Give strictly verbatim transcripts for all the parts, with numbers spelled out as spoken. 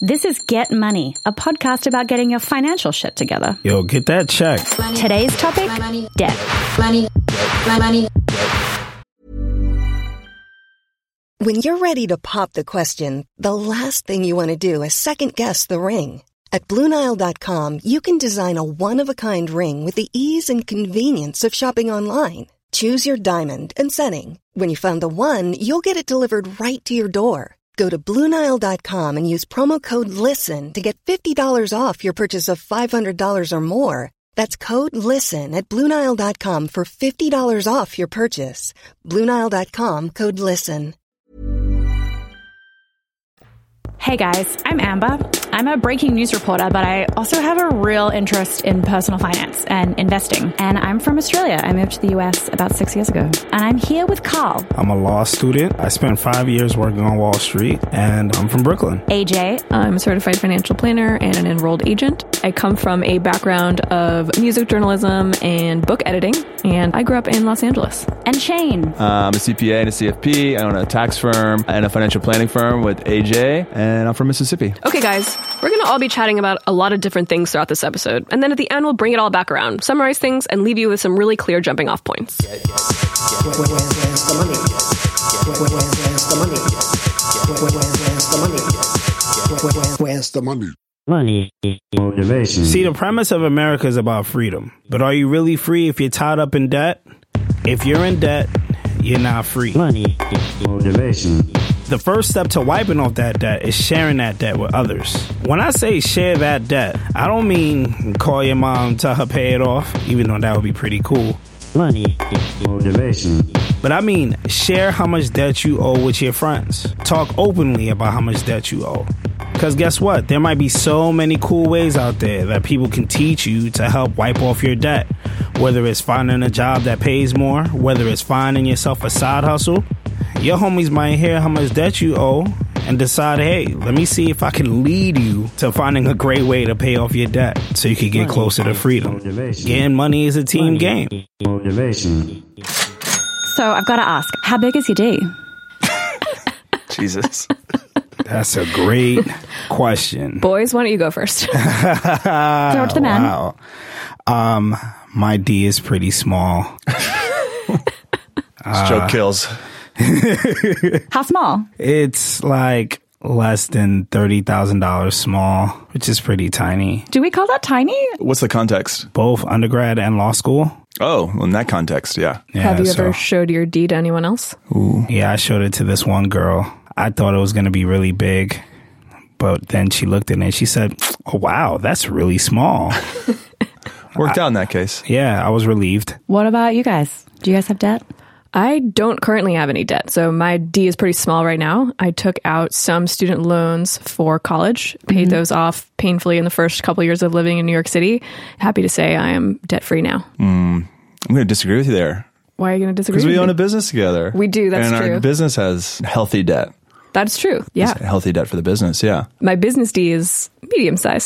This is Get Money, a podcast about getting your financial shit together. Yo, get that check. Today's topic, debt. Money, money. When you're ready to pop the question, the last thing you want to do is second-guess the ring. At Blue Nile dot com, you can design a one-of-a-kind ring with the ease and convenience of shopping online. Choose your diamond and setting. When you find the one, you'll get it delivered right to your door. Go to Blue Nile dot com and use promo code LISTEN to get fifty dollars off your purchase of five hundred dollars or more. That's code LISTEN at Blue Nile dot com for fifty dollars off your purchase. Blue Nile dot com, code LISTEN. Hey guys, I'm Amber. I'm a breaking news reporter, but I also have a real interest in personal finance and investing. And I'm from Australia. I moved to the U S about six years ago. And I'm here with Carl. I'm a law student. I spent five years working on Wall Street, and I'm from Brooklyn. A J. I'm a certified financial planner and an enrolled agent. I come from a background of music journalism and book editing, and I grew up in Los Angeles. And Shane. Uh, I'm a C P A and a C F P. I own a tax firm and a financial planning firm with A J, and I'm from Mississippi. Okay, guys, we're going to all be chatting about a lot of different things throughout this episode, and then at the end, we'll bring it all back around, summarize things, and leave you with some really clear jumping off points. Where's the money? Where's the money? Where's the money? Where's the money? Money is motivation. See, the premise of America is about freedom. But are you really free if you're tied up in debt? If you're in debt, you're not free. Money is motivation. The first step to wiping off that debt is sharing that debt with others. When I say share that debt, I don't mean call your mom, tell her pay it off, even though that would be pretty cool. Money is motivation. But I mean, share how much debt you owe with your friends. Talk openly about how much debt you owe. Because guess what? There might be so many cool ways out there that people can teach you to help wipe off your debt. Whether it's finding a job that pays more, whether it's finding yourself a side hustle, your homies might hear how much debt you owe and decide, hey, let me see if I can lead you to finding a great way to pay off your debt so you can get money closer to freedom. Motivation. Getting money is a team money game. Is motivation. So I've got to ask, how big is your D? Jesus. That's a great question. Boys, why don't you go first? Throw it to the man. Wow. Um, my D is pretty small. Stroke kills. How small? It's like less than thirty thousand dollars small, which is pretty tiny. Do we call that tiny? What's the context? Both undergrad and law school. Oh, well, in that context, yeah. Yeah, Have you so- ever showed your D to anyone else? Ooh. Yeah, I showed it to this one girl. I thought it was going to be really big, but then she looked at it and she said, oh, wow, that's really small. Worked out in that case. Yeah, I was relieved. What about you guys? Do you guys have debt? I don't currently have any debt, so my D is pretty small right now. I took out some student loans for college, paid mm-hmm. those off painfully in the first couple years of living in New York City. Happy to say I am debt-free now. Mm, I'm going to disagree with you there. Why are you going to disagree? Because we with own me? a business together. We do, that's and true. And our business has healthy debt. That's true, yeah. It's healthy debt for the business, yeah. My business D is medium-sized.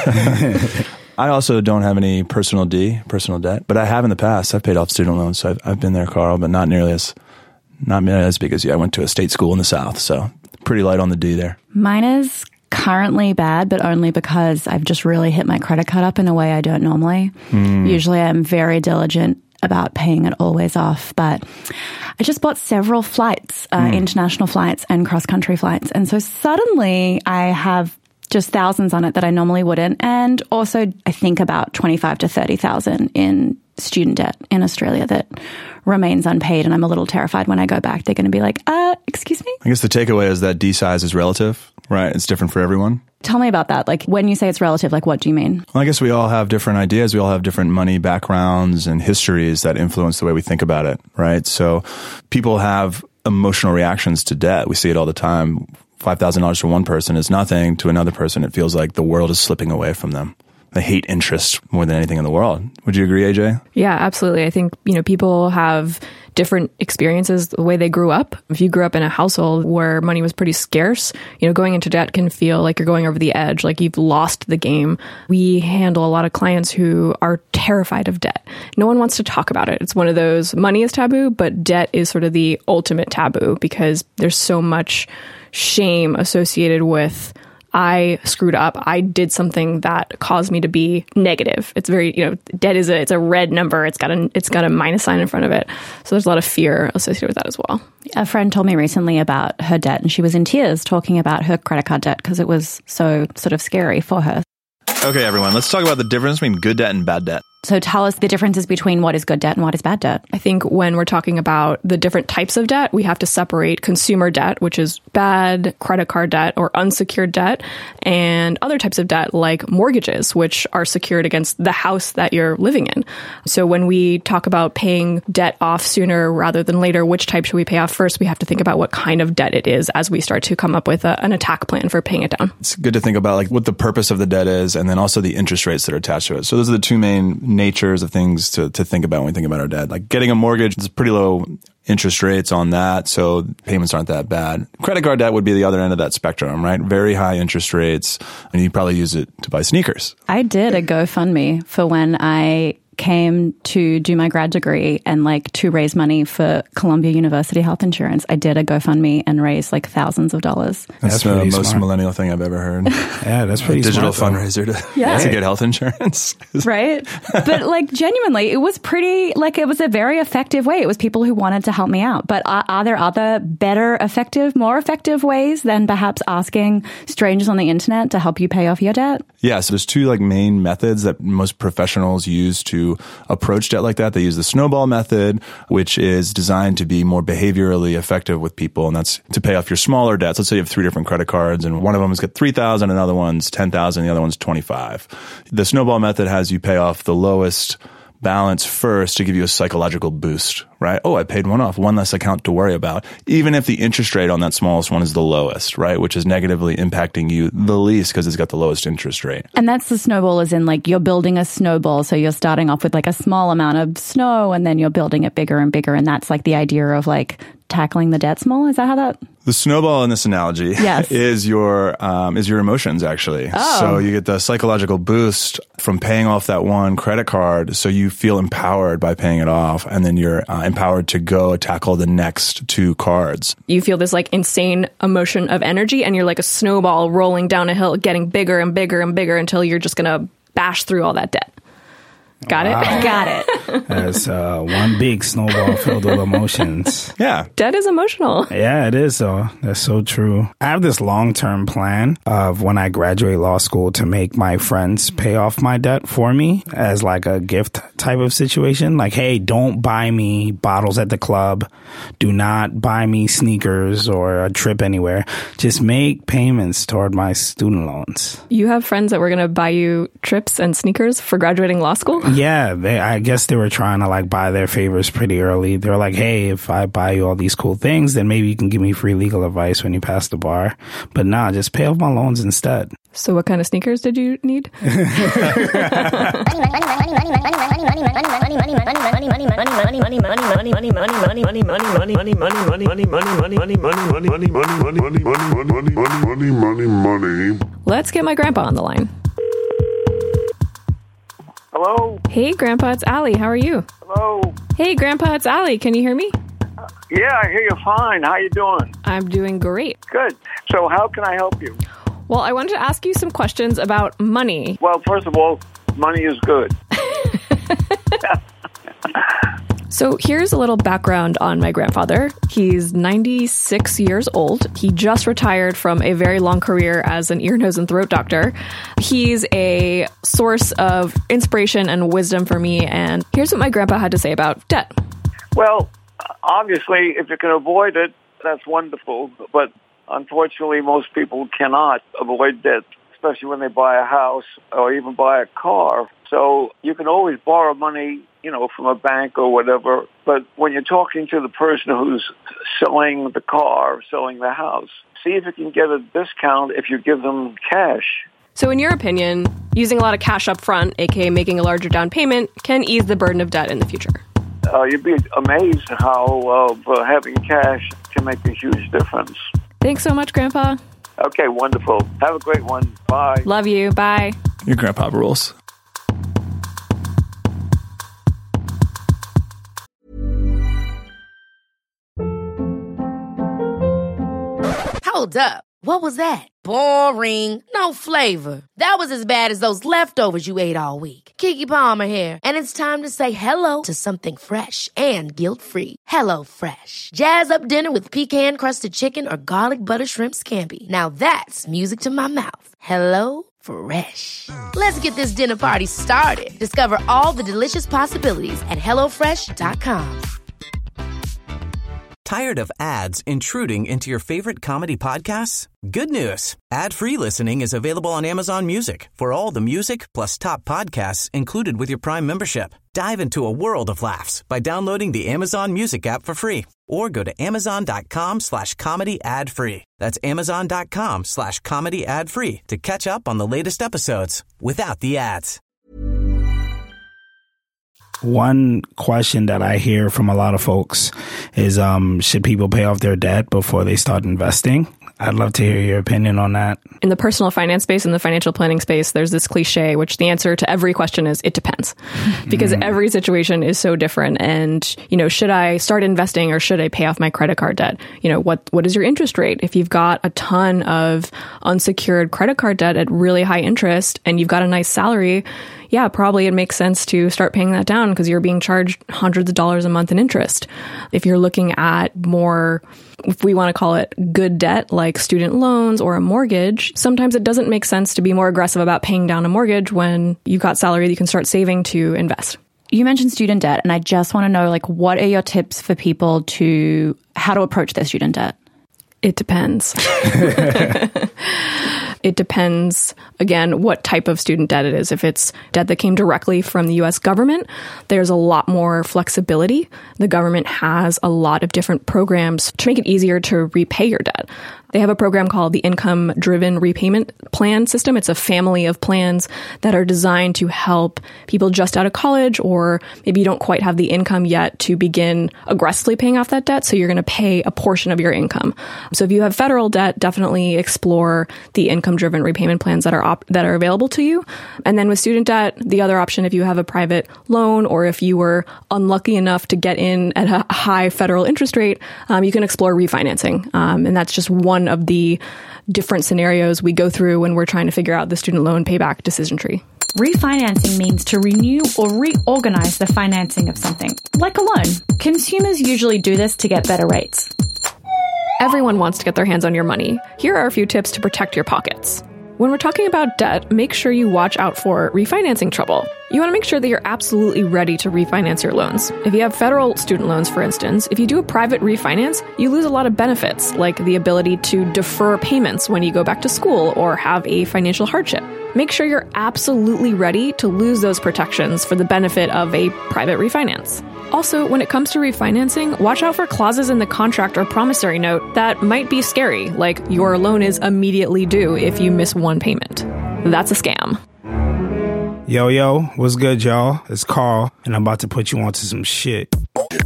I also don't have any personal D, personal debt, but I have in the past. I've paid off student loans, so I've, I've been there, Carl, but not nearly as not nearly as big as you. I went to a state school in the South, so pretty light on the D there. Mine is currently bad, but only because I've just really hit my credit card up in a way I don't normally. Mm. Usually I'm very diligent about paying it always off, but I just bought several flights, uh, mm. international flights and cross-country flights, and so suddenly I have just thousands on it that I normally wouldn't. And also, I think about twenty-five to thirty thousand in student debt in Australia that remains unpaid. And I'm a little terrified when I go back. They're going to be like, uh, excuse me? I guess the takeaway is that D size is relative, right? It's different for everyone. Tell me about that. Like, when you say it's relative, like, what do you mean? Well, I guess we all have different ideas. We all have different money backgrounds and histories that influence the way we think about it, right? So people have emotional reactions to debt. We see it all the time. five thousand dollars for one person is nothing. To another person, it feels like the world is slipping away from them. They hate interest more than anything in the world. Would you agree, A J? Yeah, absolutely. I think, you know, people have different experiences the way they grew up. If you grew up in a household where money was pretty scarce, you know, going into debt can feel like you're going over the edge, like you've lost the game. We handle a lot of clients who are terrified of debt. No one wants to talk about it. It's one of those, money is taboo, but debt is sort of the ultimate taboo because there's so much shame associated with I screwed up. I did something that caused me to be negative. It's very, you know, debt is a, it's a red number. It's got a, it's got a minus sign in front of it. So there's a lot of fear associated with that as well. A friend told me recently about her debt, and she was in tears talking about her credit card debt because it was so sort of scary for her. Okay, everyone, let's talk about the difference between good debt and bad debt. So tell us the differences between what is good debt and what is bad debt. I think when we're talking about the different types of debt, we have to separate consumer debt, which is bad, credit card debt or unsecured debt, and other types of debt like mortgages, which are secured against the house that you're living in. So when we talk about paying debt off sooner rather than later, which type should we pay off first? We have to think about what kind of debt it is as we start to come up with a, an attack plan for paying it down. It's good to think about like what the purpose of the debt is and then also the interest rates that are attached to it. So those are the two main natures of things to, to think about when we think about our debt. Like getting a mortgage, it's pretty low interest rates on that, so payments aren't that bad. Credit card debt would be the other end of that spectrum, right? Very high interest rates, and you probably use it to buy sneakers. I did a GoFundMe for when I came to do my grad degree and like to raise money for Columbia University health insurance. I did a GoFundMe and raised like thousands of dollars. That's, that's the most smart. millennial thing I've ever heard. Yeah, that's pretty a digital smart, fundraiser to, yeah. to get health insurance. Right? But like genuinely, it was pretty, like it was a very effective way. It was people who wanted to help me out. But are, are there other better effective, more effective ways than perhaps asking strangers on the internet to help you pay off your debt? Yeah, so there's two like main methods that most professionals use to approach debt like that. They use the snowball method, which is designed to be more behaviorally effective with people. And that's to pay off your smaller debts. Let's say you have three different credit cards and one of them has got three thousand, another one's ten thousand, the other one's twenty-five. The snowball method has you pay off the lowest balance first to give you a psychological boost, right? Oh, I paid one off, one less account to worry about. Even if the interest rate on that smallest one is the lowest, right? Which is negatively impacting you the least because it's got the lowest interest rate. And that's the snowball as in like you're building a snowball. So you're starting off with like a small amount of snow and then you're building it bigger and bigger. And that's like the idea of like tackling the debt small. Is that how that? The snowball in this analogy yes. is your um, is your emotions, actually. Oh. So you get the psychological boost from paying off that one credit card. So you feel empowered by paying it off. And then you're uh, empowered to go tackle the next two cards. You feel this like insane emotion of energy and you're like a snowball rolling down a hill, getting bigger and bigger and bigger until you're just going to bash through all that debt. Got wow. it? Got it. That's uh, one big snowball filled with emotions. Yeah. Debt is emotional. Yeah, it is. So that's so true. I have this long-term plan of when I graduate law school to make my friends pay off my debt for me as like a gift type of situation. Like, hey, don't buy me bottles at the club. Do not buy me sneakers or a trip anywhere. Just make payments toward my student loans. You have friends that were going to buy you trips and sneakers for graduating law school? Yeah, they, I guess they were trying to like buy their favors pretty early. They were like, hey, if I buy you all these cool things, then maybe you can give me free legal advice when you pass the bar. But nah, just pay off my loans instead. So what kind of sneakers did you need? Let's get my grandpa on the line. Hello? Hey, Grandpa, it's Allie. How are you? Hello? Hey, Grandpa, it's Allie. Can you hear me? Yeah, I hear you fine. How you doing? I'm doing great. Good. So how can I help you? Well, I wanted to ask you some questions about money. Well, first of all, money is good. So here's a little background on my grandfather. He's ninety-six years old. He just retired from a very long career as an ear, nose, and throat doctor. He's a source of inspiration and wisdom for me. And here's what my grandpa had to say about debt. Well, obviously, if you can avoid it, that's wonderful. But unfortunately, most people cannot avoid debt, especially when they buy a house or even buy a car. So you can always borrow money, you know, from a bank or whatever. But when you're talking to the person who's selling the car, selling the house, see if you can get a discount if you give them cash. So in your opinion, using a lot of cash up front, aka making a larger down payment, can ease the burden of debt in the future? Uh, you'd be amazed how uh, having cash can make a huge difference. Thanks so much, Grandpa. Okay, wonderful. Have a great one. Bye. Love you. Bye. Your grandpa rules. Hold up. What was that? Boring. No flavor. That was as bad as those leftovers you ate all week. Keke Palmer here, and it's time to say hello to something fresh and guilt-free. Hello Fresh. Jazz up dinner with pecan-crusted chicken or garlic butter shrimp scampi. Now that's music to my mouth. Hello Fresh. Let's get this dinner party started. Discover all the delicious possibilities at hello fresh dot com. Tired of ads intruding into your favorite comedy podcasts? Good news. Ad-free listening is available on Amazon Music for all the music plus top podcasts included with your Prime membership. Dive into a world of laughs by downloading the Amazon Music app for free or go to amazon.com slash comedy ad free. That's amazon.com slash comedy ad free to catch up on the latest episodes without the ads. One question that I hear from a lot of folks is, um, should people pay off their debt before they start investing? I'd love to hear your opinion on that. In the personal finance space, in the financial planning space, there's this cliche, which the answer to every question is, it depends. Because mm. every situation is so different. And, you know, should I start investing or should I pay off my credit card debt? You know, what what is your interest rate? If you've got a ton of unsecured credit card debt at really high interest and you've got a nice salary, yeah, probably it makes sense to start paying that down because you're being charged hundreds of dollars a month in interest. If you're looking at more, if we want to call it good debt, like student loans or a mortgage, sometimes it doesn't make sense to be more aggressive about paying down a mortgage when you've got salary that you can start saving to invest. You mentioned student debt, and I just want to know, like, what are your tips for people to how to approach their student debt? It depends. It depends, again, what type of student debt it is. If it's debt that came directly from the U S government, there's a lot more flexibility. The government has a lot of different programs to make it easier to repay your debt. They have a program called the Income-Driven Repayment Plan System. It's a family of plans that are designed to help people just out of college, or maybe you don't quite have the income yet to begin aggressively paying off that debt. So you're going to pay a portion of your income. So if you have federal debt, definitely explore the income-driven repayment plans that are op- that are available to you. And then with student debt, the other option, if you have a private loan or if you were unlucky enough to get in at a high federal interest rate, um, you can explore refinancing. Um, and that's just one of the different scenarios we go through when we're trying to figure out the student loan payback decision tree. Refinancing means to renew or reorganize the financing of something, like a loan. Consumers usually do this to get better rates. Everyone wants to get their hands on your money. Here are a few tips to protect your pockets. When we're talking about debt, make sure you watch out for refinancing trouble. You want to make sure that you're absolutely ready to refinance your loans. If you have federal student loans, for instance, if you do a private refinance, you lose a lot of benefits, like the ability to defer payments when you go back to school or have a financial hardship. Make sure you're absolutely ready to lose those protections for the benefit of a private refinance. Also, when it comes to refinancing, watch out for clauses in the contract or promissory note that might be scary, like your loan is immediately due if you miss one payment. That's a scam. Yo, yo, what's good, y'all? It's Carl, and I'm about to put you onto some shit.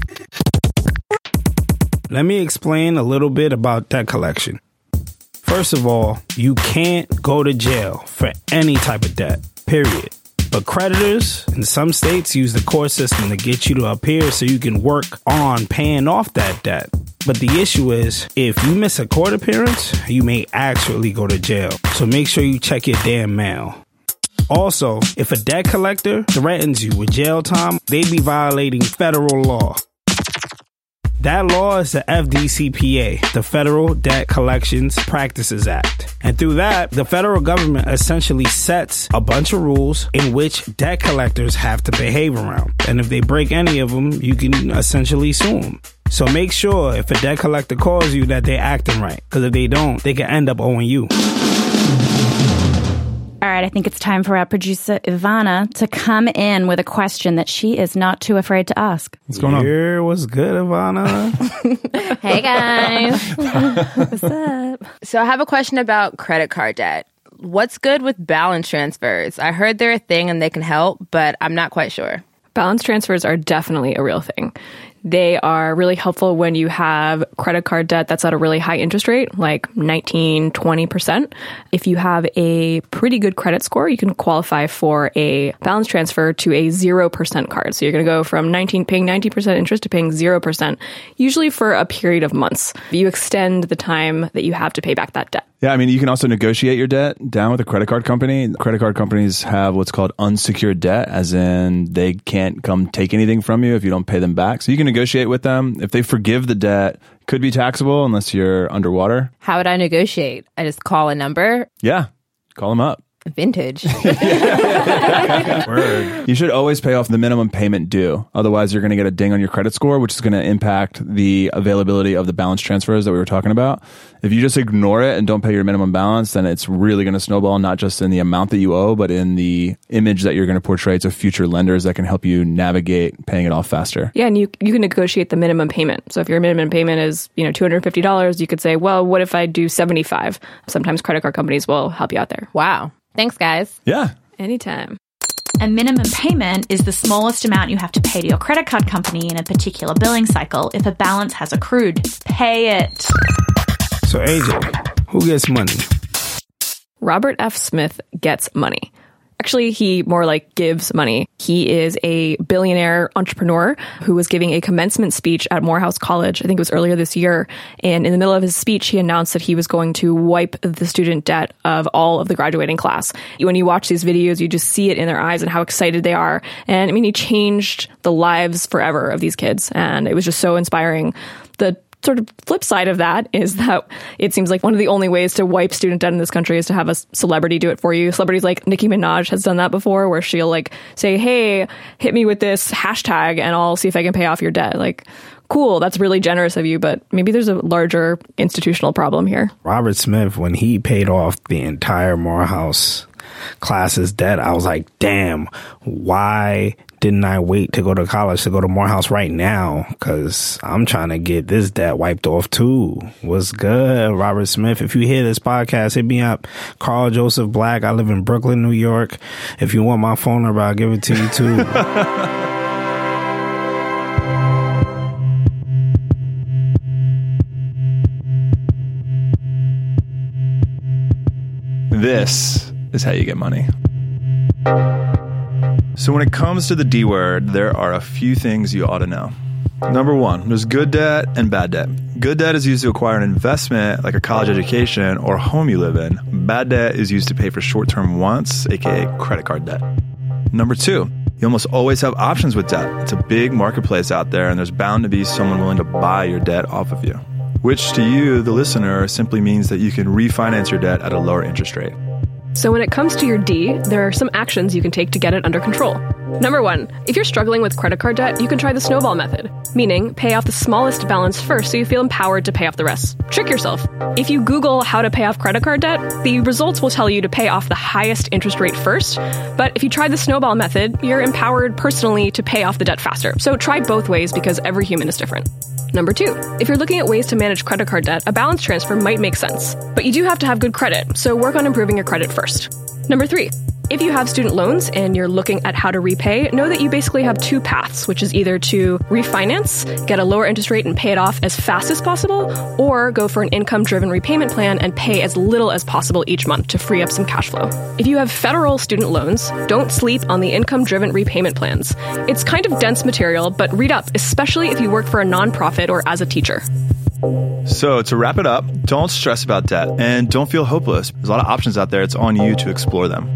Let me explain a little bit about debt collection. First of all, you can't go to jail for any type of debt, period. But creditors in some states use the court system to get you to appear so you can work on paying off that debt. But the issue is, if you miss a court appearance, you may actually go to jail. So make sure you check your damn mail. Also, if a debt collector threatens you with jail time, they be violating federal law. That law is the F D C P A, the Federal Debt Collections Practices Act. And through that, the federal government essentially sets a bunch of rules in which debt collectors have to behave around. And if they break any of them, you can essentially sue them. So make sure if a debt collector calls you that they're acting right. Because if they don't, they can end up owing you. All right, I think it's time for our producer, Ivana, to come in with a question that she is not too afraid to ask. What's going on? Here, what's good, Ivana? Hey, guys. What's up? So I have a question about credit card debt. What's good with balance transfers? I heard they're a thing and they can help, but I'm not quite sure. Balance transfers are definitely a real thing. They are really helpful when you have credit card debt that's at a really high interest rate, like nineteen, twenty percent. If you have a pretty good credit score, you can qualify for a balance transfer to a zero percent card. So you're going to go from nineteen paying ninety percent interest to paying zero percent, usually for a period of months. You extend the time that you have to pay back that debt. Yeah, I mean, you can also negotiate your debt down with a credit card company. Credit card companies have what's called unsecured debt, as in they can't come take anything from you if you don't pay them back. So you can negotiate with them. If they forgive the debt, could be taxable unless you're underwater. How would I negotiate? I just call a number? Yeah, call them up. Vintage. You should always pay off the minimum payment due. Otherwise, you're going to get a ding on your credit score, which is going to impact the availability of the balance transfers that we were talking about. If you just ignore it and don't pay your minimum balance, then it's really going to snowball, not just in the amount that you owe, but in the image that you're going to portray to future lenders that can help you navigate paying it off faster. Yeah, and you you can negotiate the minimum payment. So if your minimum payment is, you know, two hundred fifty dollars, you could say, well, what if I do seventy-five dollars? Sometimes credit card companies will help you out there. Wow. Thanks, guys. Yeah. Anytime. A minimum payment is the smallest amount you have to pay to your credit card company in a particular billing cycle if a balance has accrued. Pay it. So, A J, who gets money? Robert F. Smith gets money. Actually, he more like gives money. He is a billionaire entrepreneur who was giving a commencement speech at Morehouse College, I think it was earlier this year. And in the middle of his speech, he announced that he was going to wipe the student debt of all of the graduating class. When you watch these videos, you just see it in their eyes and how excited they are. And I mean, he changed the lives forever of these kids. And it was just so inspiring. The sort of flip side of that is that it seems like one of the only ways to wipe student debt in this country is to have a celebrity do it for you. Celebrities like Nicki Minaj has done that before, where she'll like say, hey, hit me with this hashtag and I'll see if I can pay off your debt. Like, cool, that's really generous of you, but maybe there's a larger institutional problem here. Robert Smith, when he paid off the entire Morehouse class's debt, I was like, damn, why didn't I wait to go to college to go to Morehouse right now? Because I'm trying to get this debt wiped off too. What's good, Robert Smith? If you hear this podcast, hit me up. Carl Joseph Black. I live in Brooklyn, New York. If you want my phone number, I'll give it to you too. This is how you get money. So when it comes to the D word, there are a few things you ought to know. Number one, there's good debt and bad debt. Good debt is used to acquire an investment like a college education or a home you live in. Bad debt is used to pay for short-term wants, aka credit card debt. Number two, you almost always have options with debt. It's a big marketplace out there, and there's bound to be someone willing to buy your debt off of you, which to you, the listener, simply means that you can refinance your debt at a lower interest rate. So when it comes to your D, there are some actions you can take to get it under control. Number one, if you're struggling with credit card debt, you can try the snowball method, meaning pay off the smallest balance first so you feel empowered to pay off the rest. Trick yourself. If you Google how to pay off credit card debt, the results will tell you to pay off the highest interest rate first. But if you try the snowball method, you're empowered personally to pay off the debt faster. So try both ways because every human is different. Number two, if you're looking at ways to manage credit card debt, a balance transfer might make sense. But you do have to have good credit, so work on improving your credit first. Number three, if you have student loans and you're looking at how to repay, know that you basically have two paths, which is either to refinance, get a lower interest rate and pay it off as fast as possible, or go for an income-driven repayment plan and pay as little as possible each month to free up some cash flow. If you have federal student loans, don't sleep on the income-driven repayment plans. It's kind of dense material, but read up, especially if you work for a nonprofit or as a teacher. So to wrap it up, don't stress about debt and don't feel hopeless. There's a lot of options out there. It's on you to explore them.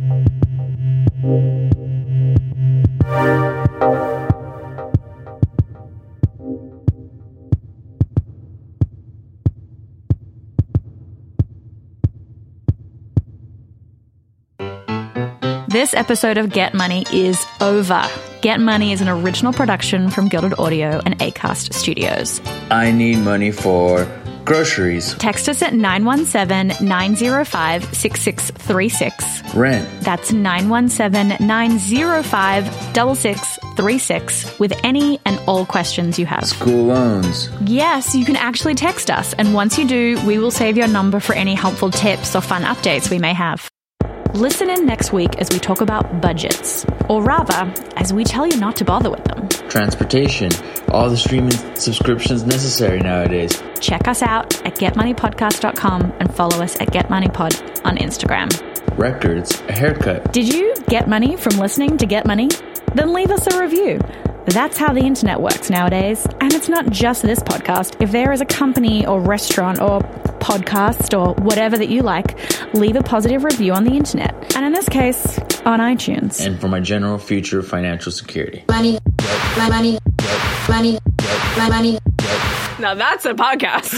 This episode of Get Money is over. Get Money is an original production from Gilded Audio and Acast Studios. I need money for groceries. Text us at nine one seven, nine zero five, six six three six. Rent. That's nine one seven, nine zero five, six six three six with any and all questions you have. School loans. Yes, you can actually text us, and once you do, we will save your number for any helpful tips or fun updates we may have. Listen in next week as we talk about budgets, or rather, as we tell you not to bother with them. Transportation. All the streaming subscriptions necessary nowadays. Check us out at get money podcast dot com and follow us at get money pod on Instagram. Records. A haircut. Did you get money from listening to Get Money? Then leave us a review. That's how the internet works nowadays. And it's not just this podcast. If there is a company or restaurant or podcast or whatever that you like, leave a positive review on the internet. And in this case, on iTunes. And for my general future financial security. Money, money, money, money. Now that's a podcast.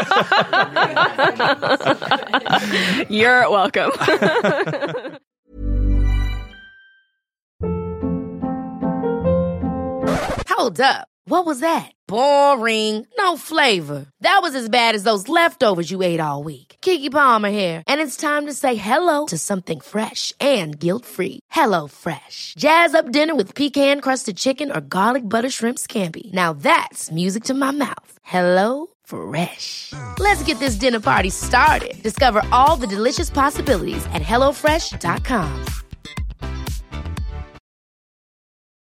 You're welcome. Hold up. What was that? Boring. No flavor. That was as bad as those leftovers you ate all week. Keke Palmer here, and it's time to say hello to something fresh and guilt-free. Hello Fresh. Jazz up dinner with pecan-crusted chicken or garlic butter shrimp scampi. Now that's music to my mouth. Hello Fresh. Let's get this dinner party started. Discover all the delicious possibilities at hello fresh dot com.